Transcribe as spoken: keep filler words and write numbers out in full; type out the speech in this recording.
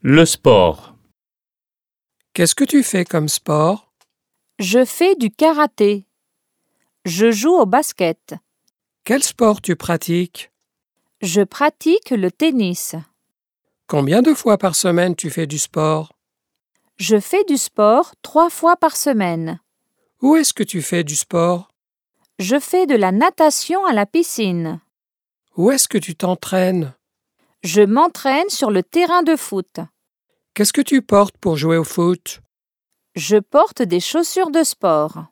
Le sport. Qu'est-ce que tu fais comme sport? Je fais du karaté. Je joue au basket. Quel sport tu pratiques? Je pratique le tennis. Combien de fois par semaine tu fais du sport? Je fais du sport trois fois par semaine. Où est-ce que tu fais du sport? Je fais de la natation à la piscine. Où est-ce que tu t'entraînes? Je m'entraîne sur le terrain de foot. Qu'est-ce que tu portes pour jouer au foot? Je porte des chaussures de sport.